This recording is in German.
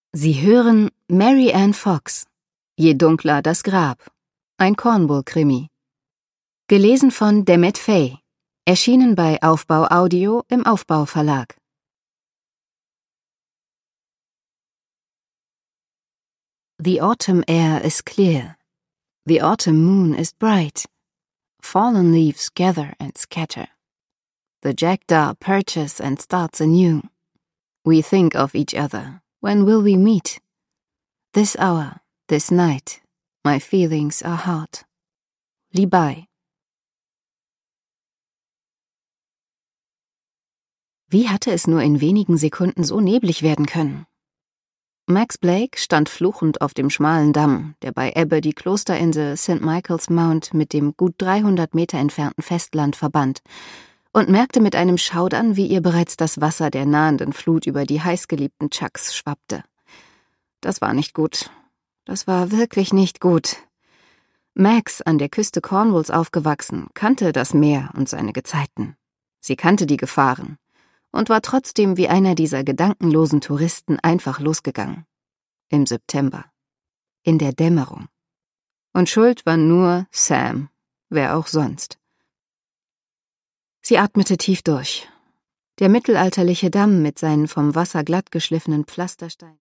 Sie hören Mary Ann Fox, Je dunkler das Grab, ein Cornwall-Krimi. Gelesen von Demet Fay, erschienen bei Aufbau Audio im Aufbau Verlag. The autumn air is clear. The autumn moon is bright. Fallen leaves gather and scatter. The jackdaw perches and starts anew. We think of each other. When will we meet? This hour, this night, my feelings are hard. Li Bai. Wie hatte es nur in wenigen Sekunden so neblig werden können? Max Blake stand fluchend auf dem schmalen Damm, der bei Ebbe die Klosterinsel St. Michael's Mount mit dem gut 300 Meter entfernten Festland verband, und merkte mit einem Schaudern, wie ihr bereits das Wasser der nahenden Flut über die heißgeliebten Chucks schwappte. Das war nicht gut. Das war wirklich nicht gut. Max, an der Küste Cornwalls aufgewachsen, kannte das Meer und seine Gezeiten. Sie kannte die Gefahren und war trotzdem wie einer dieser gedankenlosen Touristen einfach losgegangen. Im September. In der Dämmerung. Und schuld war nur Sam, wer auch sonst. Sie atmete tief durch. Der mittelalterliche Damm mit seinen vom Wasser glatt geschliffenen Pflastersteinen